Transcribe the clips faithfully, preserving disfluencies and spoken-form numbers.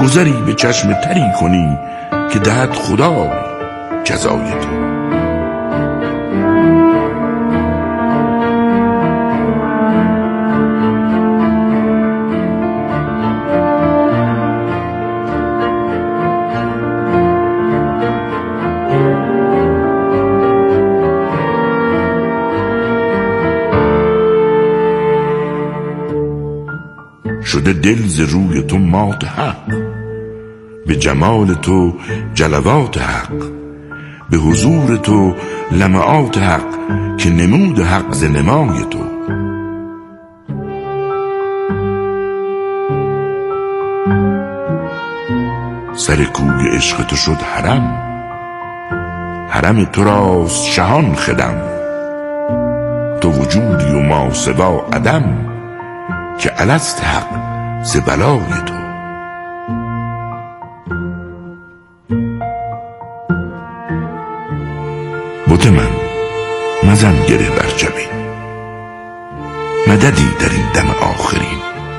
گذری به چشم تری کنی که دهد خدای جزای تو. شده دل ز روی تو مات حق، به جمال تو جلوات حق، به حضور تو لمعات حق، که نمود حق ز نمای تو. سر کوی عشق تو شد حرم، حرم تو راست شهان خدم، تو وجودی و ما سوا عدم، که الست حق ز بلای تو. بت من مزن گره بر جبین، مددی در این دم آخرین.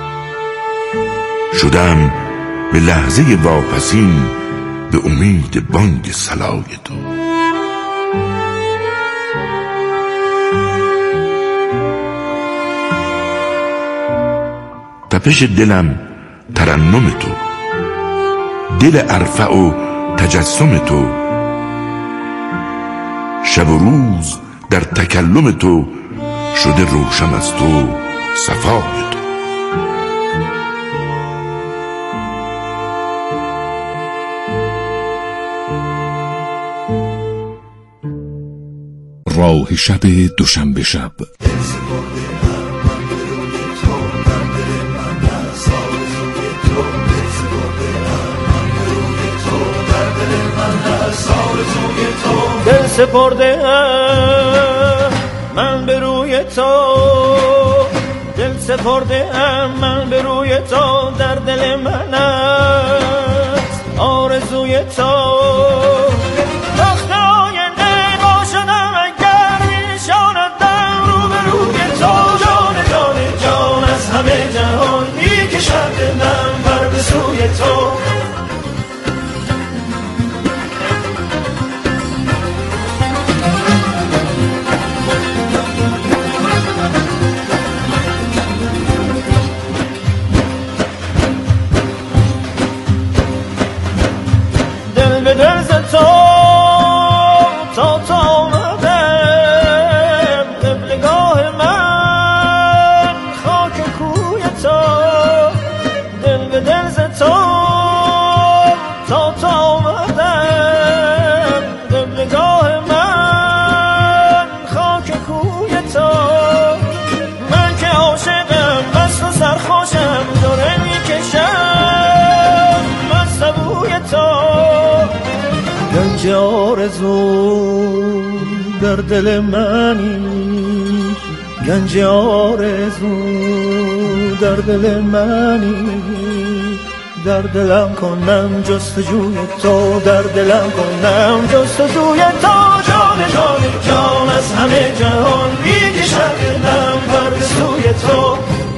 شدم به لحظه واپسین، به امید بانگ صلای تو. تپش دلم ترنم تو، دل ارفع و تجسم تو، شب و روز در تکلم تو، شده روشن از تو صفای تو. راه شب دوشنبه شب. دل سپرده ام من به روی تو، دل سپرده ام من به روی تو، در دل من است آرزوی تو. وقت آینده با شدم اگر میشاندم رو به روی تو، جان جان جان از همه جهان میکشد دلم بر به سوی تو. گنج آرزو در دل منی، گنج آرزو در دل منی، در دلم کنم جستجوی تو، در دلم کنم جستجوی تو. جان جان جان از همه جهان میکشد دلم بر به سوی تو.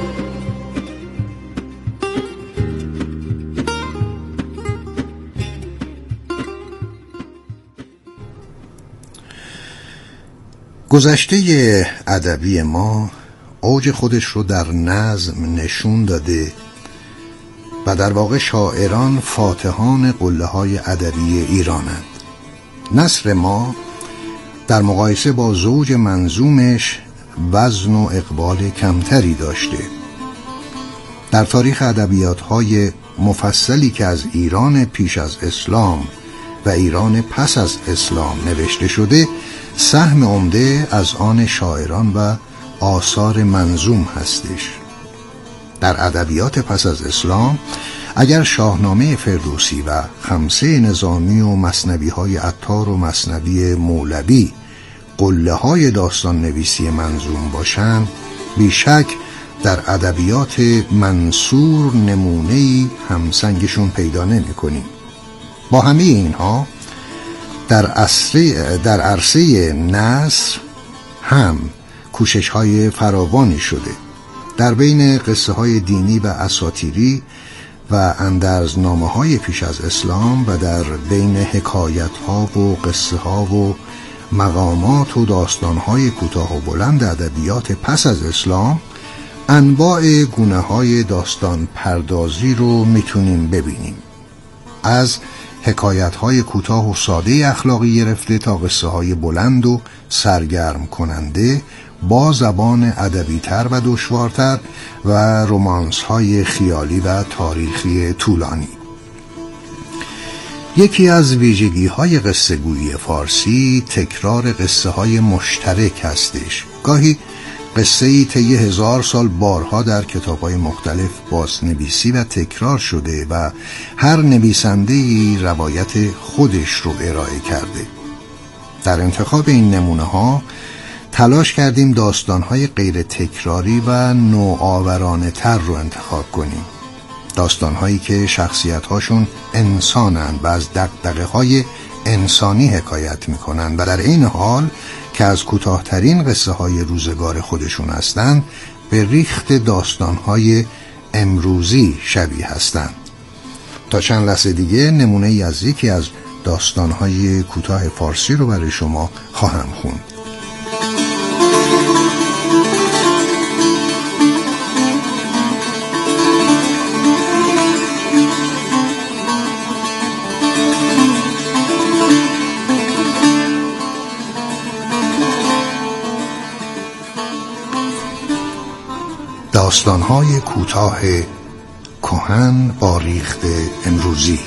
گذشته ادبی ما اوج خودش رو در نظم نشون داده و در واقع شاعران فاتحان قله های ادبی ایرانند. نثر ما در مقایسه با زوج منظومش وزن و اقبال کمتری داشته. در تاریخ ادبیات های مفصلی که از ایران پیش از اسلام و ایران پس از اسلام نوشته شده، سهم عمده از آن شاعران و آثار منظوم هستش. در ادبیات پس از اسلام اگر شاهنامه فردوسی و خمسه نظامی و مثنوی های عطار و مثنوی مولوی قله های داستان نویسی منظوم باشند، بیشک در ادبیات منصور نمونه‌ای همسنگشون پیدا نمی کنیم. با همه اینها در عرصه در عرصه نثر هم کوشش های فراوانی شده. در بین قصه های دینی و اساطیری و اندرزنامه‌های پیش از اسلام و در بین حکایت‌ها و قصه‌ها و مقامات و داستان‌های کوتاه و بلند ادبیات پس از اسلام انواع گونه‌های داستان پردازی رو میتونیم ببینیم، از حکایت‌های کوتاه و ساده اخلاقی گرفته تا قصه‌های بلند و سرگرم کننده با زبان ادبی‌تر و دشوارتر و رمانس‌های خیالی و تاریخی طولانی. یکی از ویژگی‌های قصه‌گویی فارسی تکرار قصه‌های مشترک هستش. گاهی قصه‌ای طی هزار سال بارها در کتاب‌های مختلف بازنویسی و تکرار شده و هر نویسنده‌ای روایت خودش رو ارائه کرده. در انتخاب این نمونه‌ها تلاش کردیم داستان‌های غیر تکراری و نوآورانه تر رو انتخاب کنیم. داستان‌هایی که شخصیت‌هاشون انسانن و از دغدغه‌های انسانی حکایت می‌کنن و در این حال که از کوتاه‌ترین قصه‌های روزگار خودشون هستند به ریخت داستان‌های امروزی شبیه هستند. تا چند لحظه دیگه نمونه‌ای از یکی از داستان‌های کوتاه فارسی رو برای شما خواهم خوند. داستان‌های کوتاه کهن با ریخت امروزی.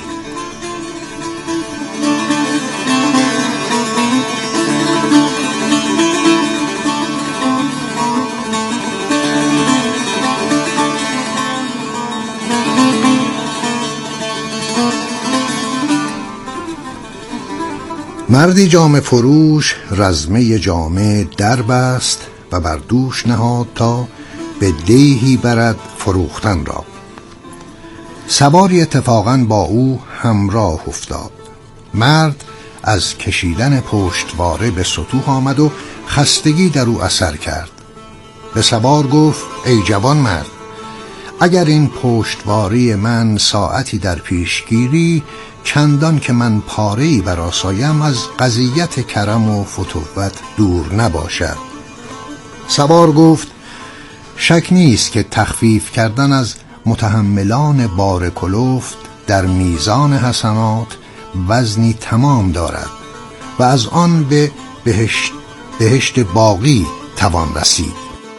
مردی جامه فروش رزمه جامه در بست و بر دوش نهاد تا به دیهی برد فروختن را. سواری اتفاقاً با او همراه افتاد. مرد از کشیدن پشتواره به سطوح آمد و خستگی در او اثر کرد. به سوار گفت: ای جوان مرد، اگر این پشتواره من ساعتی در پیش گیری، چندان که من پاره‌ای برآسایم از قضیت کرم و فتوت دور نباشد. سوار گفت: شک نیست که تخفیف کردن از متحملان بار کلفت در میزان حسنات وزنی تمام دارد و از آن به بهشت, بهشت باقی توان رسید.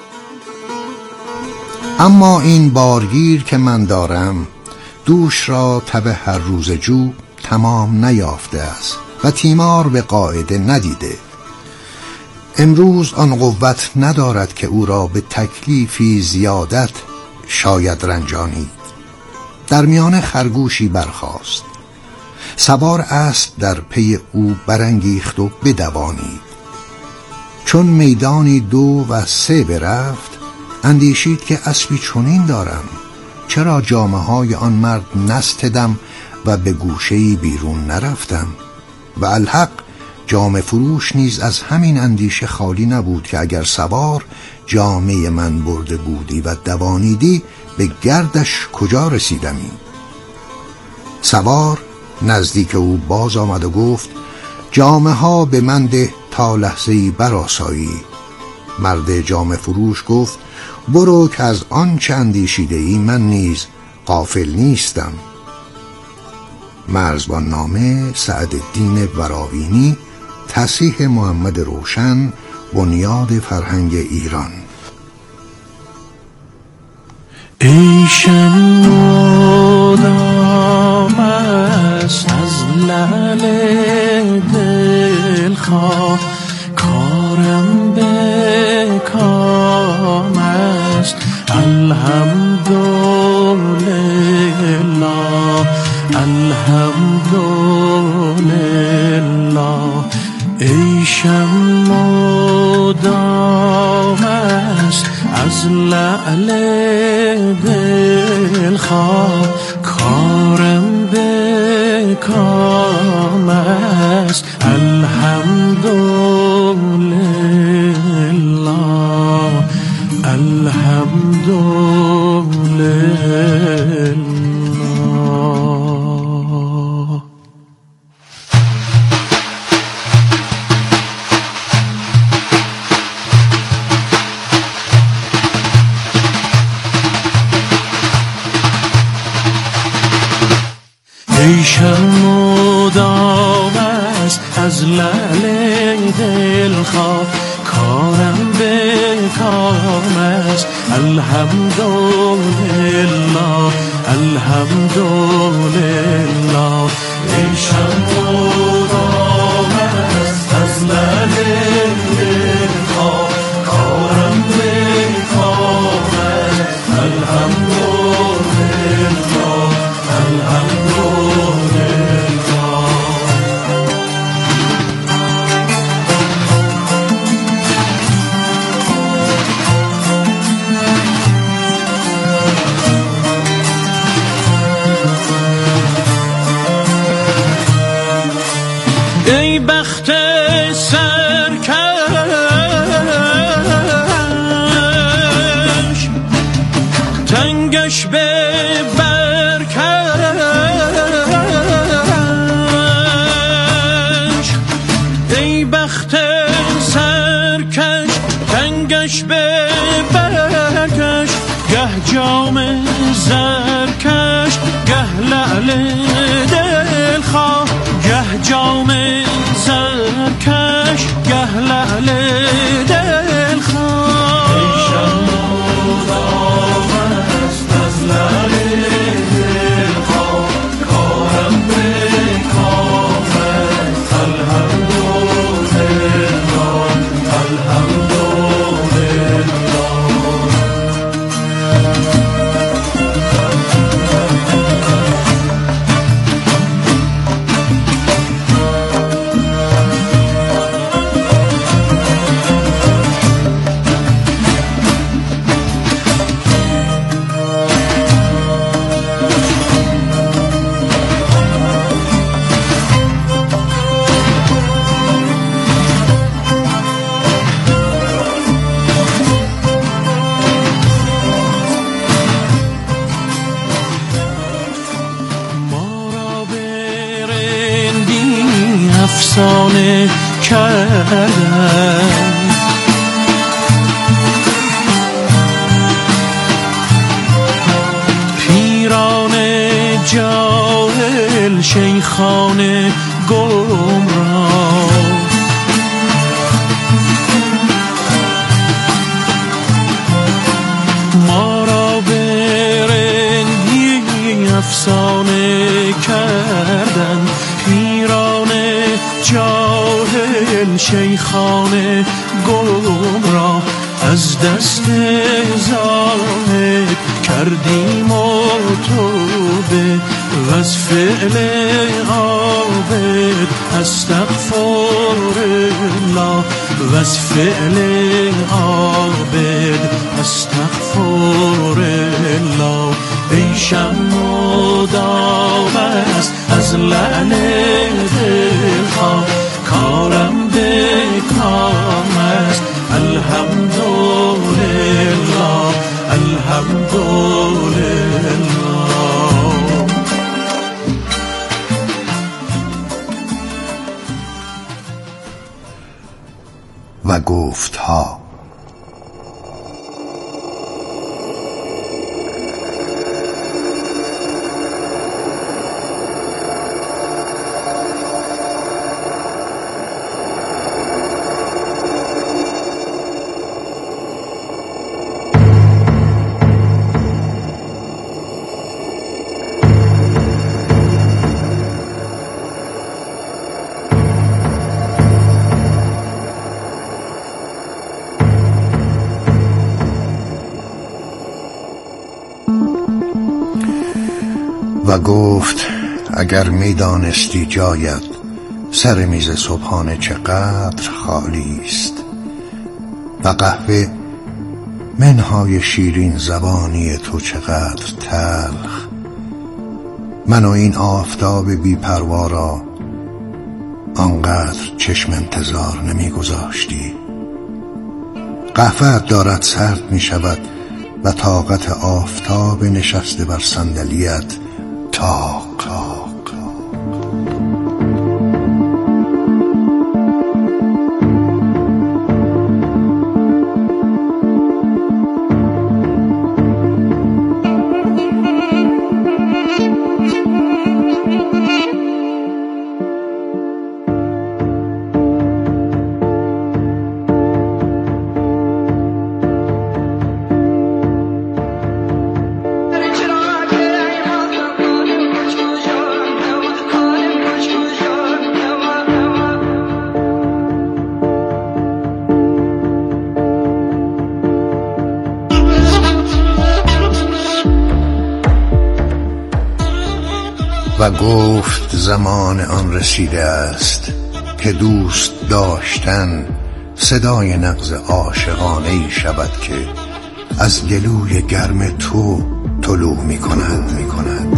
اما این بارگیر که من دارم دوش را تب هر روز جو تمام نیافته است و تیمار به قاعده ندیده. امروز آن قوت ندارد که او را به تکلیفی زیادت شاید رنجانید. در میان خرگوشی برخاست. سوار اسب در پی او برانگیخت و بدوانید. چون میدانی دو و سه برفت، اندیشید که اسبی چنین دارم، چرا جامه های آن مرد نستدم و به گوشه‌ای بیرون نرفتم؟ و الحق جامه فروش نیز از همین اندیشه خالی نبود که اگر سوار جامه من برده بودی و دوانیدی، به گردش کجا رسیدمی؟ سوار نزدیک او باز آمد و گفت: جامه ها به من ده تا لحظه‌ای برآسایی. مرد جامه فروش گفت: برو که از آنچه اندیشیده ای من نیز غافل نیستم. مرزبان نامه سعدالدین وراوینی، تصحیح محمد روشن، بنیاد فرهنگ ایران. ای شمادام است از لعل دلخواه، کارم به کام است الحمدلله الحمدلله. ای شمادام است از لعل دلخواه، کارم به کام است الحمدلله الحمدلله. ای شمع داغ است از لعل دلخواه، کارم به کام است. الحمدلله الحمدلله. ای شمع داغ است از لعل دلخواه، کارم به کام است. الحمدلله الحمدلله. ای بخت سرکش تنگش به برکش، ای بخت سرکش تنگش به برکش، گه جام زرکش گه لعل دلخواه، گه جام زرکش گه لعل دلخواه. ای شمع داغ است از لعل دلخواه، کارم به کام است. الحمدلله الحمدلله. افسانه کردن پیران جاهل، شیخان گمراه، ما را به رندی افسانه کردن. پیران جاهل، شیخان گمراه، از دست زاهد کردیم و توبه، و از فعل عابد استغفرالله، و از فعل عابد استغفرالله. ای شمع داغ است از لعل دلخواه، کارم به کام است. الحمدلله الحمدلله. و گفت ها و گفت اگر میدانستی جایت سر میز صبحانه چقدر خالی است، و قهوه منهای شیرین زبانی تو چقدر تلخ، من و این آفتاب بی پروا را آنقدر چشم انتظار نمی گذاشتی. قهوه دارد سرد می شود و طاقت آفتاب نشسته بر صندلیت تاق تاق. و گفت زمان آن رسیده است که دوست داشتن صدای نغز عاشقانه‌ای شود که از گلوی گرم تو طلوع می کند می کند.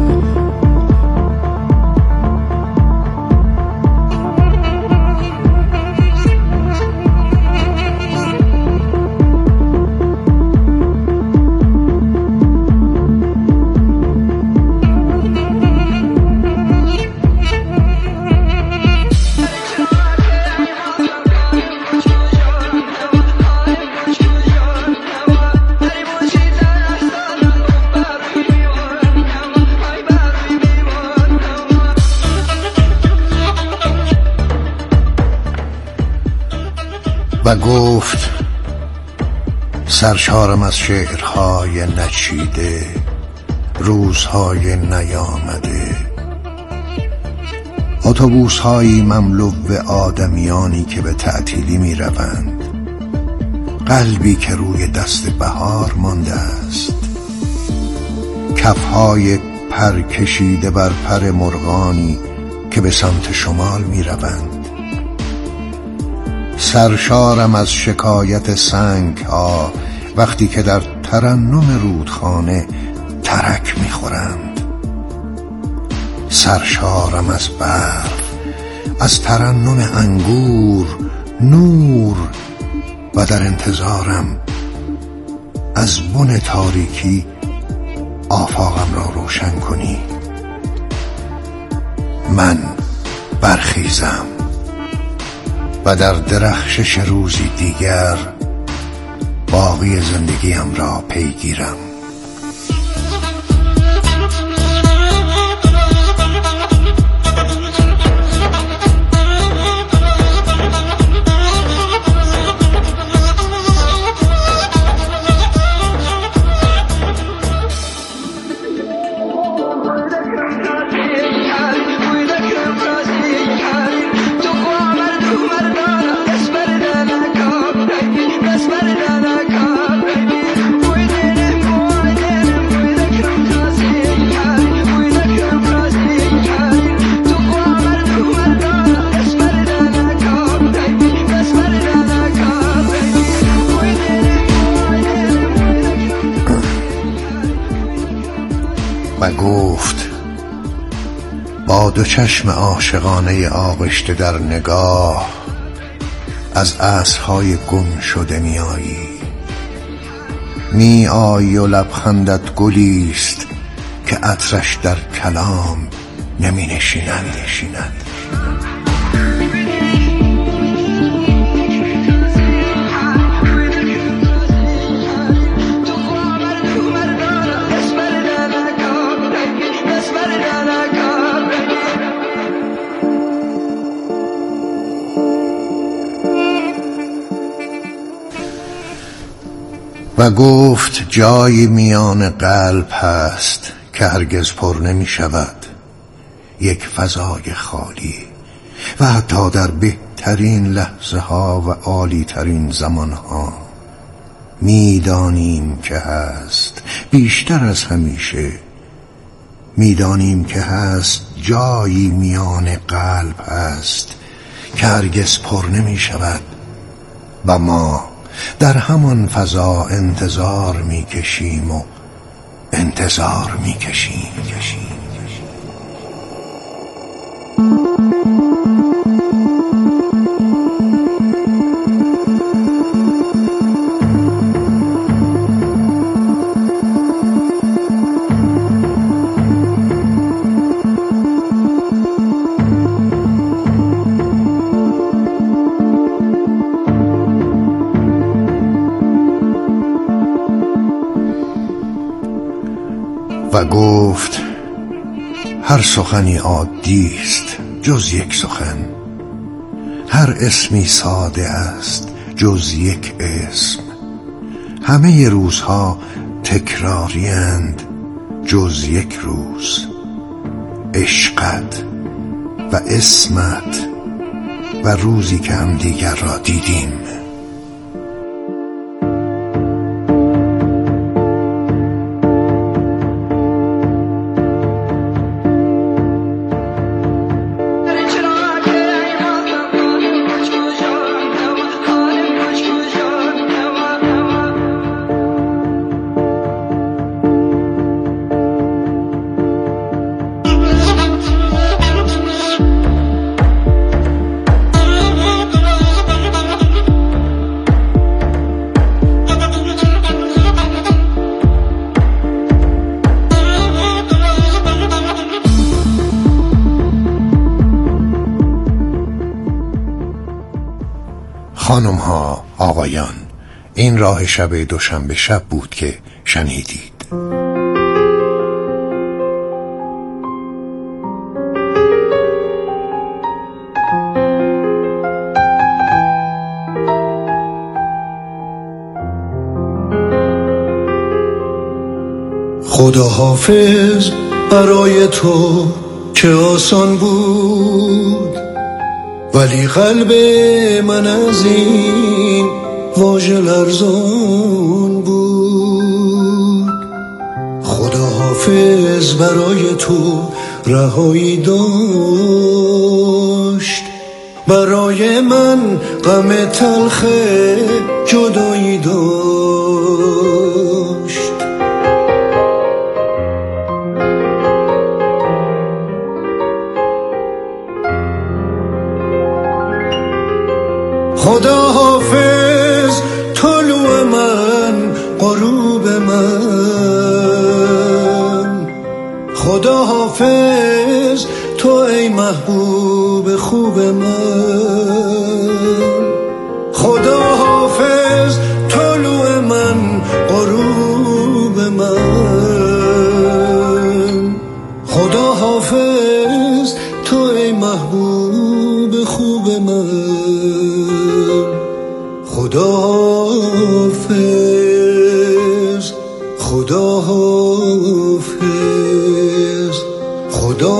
و گفت سرشارم از شعرهای نچیده، روزهای نیامده، اتوبوس‌هایی مملو به آدمیانی که به تعطیلی می روند، قلبی که روی دست بهار مانده است، کفهای پر کشیده بر پر مرغانی که به سمت شمال می روند. سرشارم از شکایت سنگ ها وقتی که در ترنم رودخانه ترک میخورند. سرشارم از برف، از ترنم انگور، نور و در انتظارم از بن تاریکی آفاقم را روشن کنی. من برخیزم و در درخشش روزی دیگر باقی زندگیم را پیگیرم. و گفت با دو چشم عاشقانه آغشته در نگاه از عصرهای گم شده می آیی، می آیی و لبخندت گلیست که عطرش در کلام نمی نشیند نشیند. و گفت جایی میان قلب هست که هرگز پر نمی شود، یک فضای خالی، و حتی در بهترین لحظه ها و عالی ترین زمان ها میدانیم که هست، بیشتر از همیشه میدانیم که هست جایی میان قلب هست که هرگز پر نمی شود و ما در همان فضا انتظار میکشیم و انتظار میکشیم کشیم. و گفت هر سخنی عادی است جز یک سخن، هر اسمی ساده است جز یک اسم، همه روزها تکراری اند جز یک روز، عشقت و اسمت و روزی که هم دیگر را دیدیم. خانم ها، آقایان، این راه شب دوشنبه شب بود که شنیدید. خدا حافظ برای تو چه آسان بود، ولی قلب من از این واژه لرزان بود. خدا حافظ برای تو رهایی داشت، برای من غم تلخ جدایی داشت. خدا حافظ طلوع من غروب من، خدا حافظ تو ای محبوب خوب من. خدا حافظ طلوع من غروب من، خدا حافظ تو ای محبوب خوب من. خدا حافظ، خدا حافظ، خدا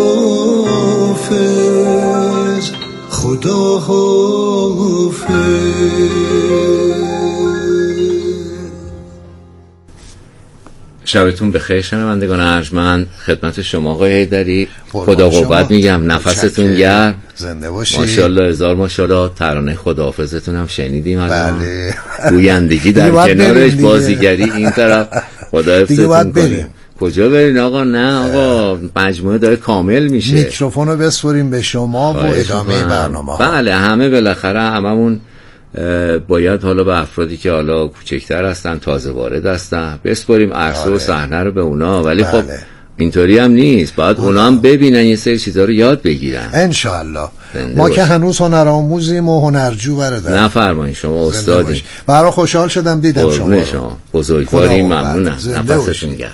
حافظ، خدا حافظ. شبتون بخیر شنوندگان ارجمند، خدمت شما آقای حیدری خدا قوت میگم، نفستون گرم، زنده باشید، ماشاءالله هزار ماشاءالله. ترانه خداحافظتون هم شنیدیم، بله، گویندگی در کنارش، بازیگری این طرف. خدا حفظتون کنه. کجا برین آقا؟ نه آقا، مجموعه داره کامل میشه. میکروفون رو بسپریم به شما و ادامه برنامه ها. بله، همه بالاخره هممون باید حالا به افرادی که حالا کوچکتر هستن، تازه وارد هستن، بسپریم عرصه و صحنه رو به اونا. ولی بله. خب اینطوری هم نیست، باید اونا هم ببینن، یه سری چیزا رو یاد بگیرن انشاءالله. ما که هنوز هنرآموزیم و هنرجو برادر. نفرمایید، شما استادی. برای خوشحال شدم دیدم شما. شما بزرگواری، ممنونم، نفستون گرم.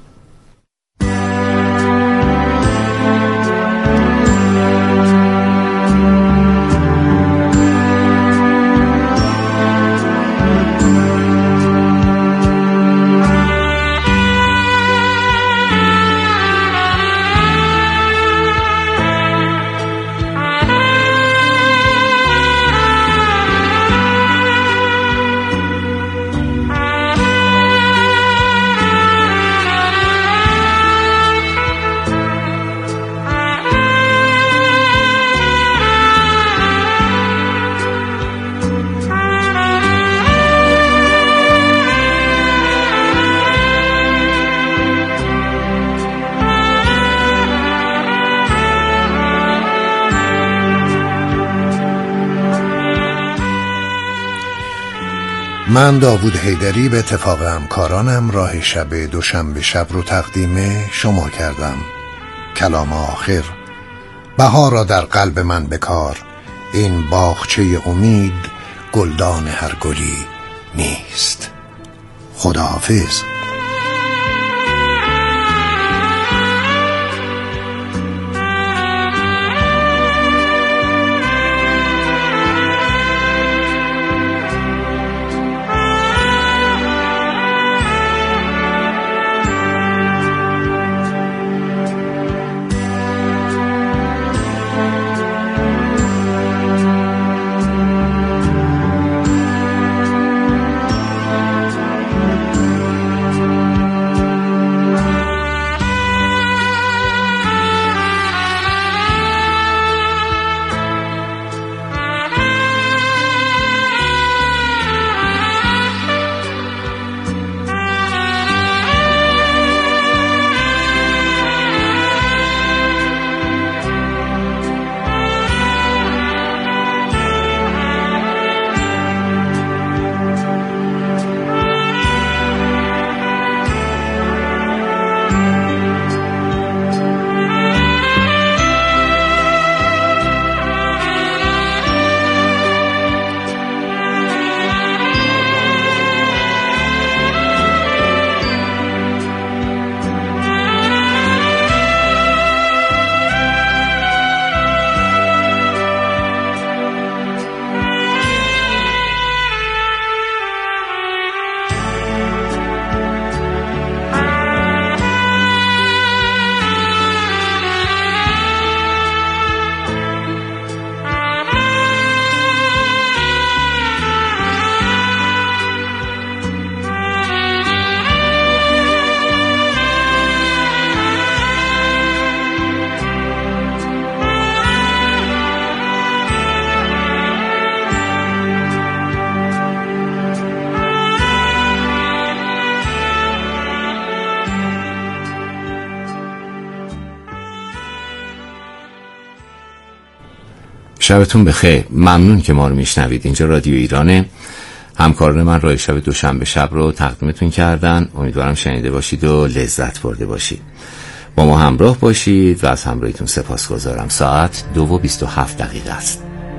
من داوود حیدری به اتفاق همکارانم راه شب دوشنبه شب رو تقدیم شما کردم. کلام آخر: بهارا در قلب من بکار، این باغچه امید گلدان هر گلی نیست. خداحافظ. شبتون بخیر. ممنون که ما رو میشنوید. اینجا رادیو ایرانه. همکاران من رای شب دوشنبه شب رو تقدیمتون کردن. امیدوارم شنیده باشید و لذت برده باشید. با ما همراه باشید و از همراهیتون سپاسگزارم. ساعت دو و بیست و هفت دقیقه است.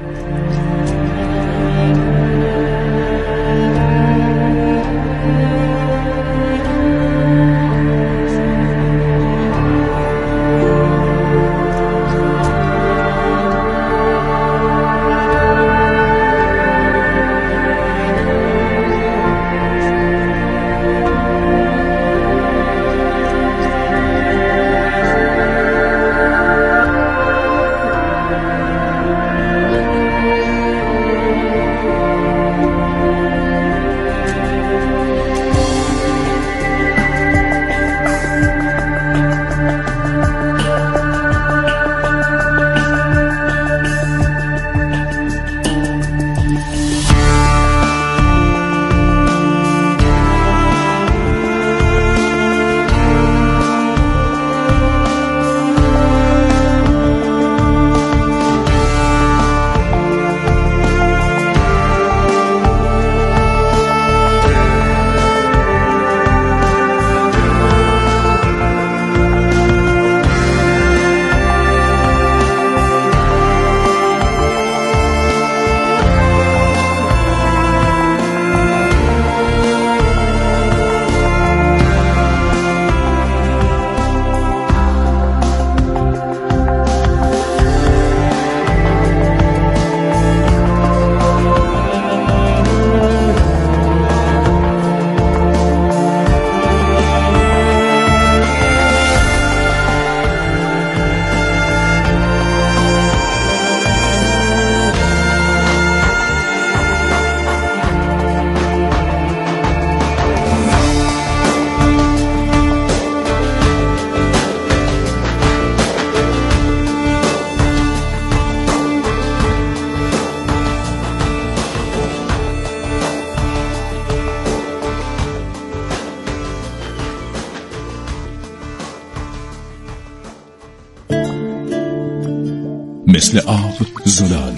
مثل آب زلال،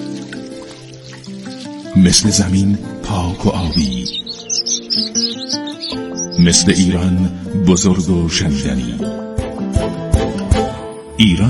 مثل زمین پاک و آبی، مثل ایران بزرگ و شنیدنی. ایران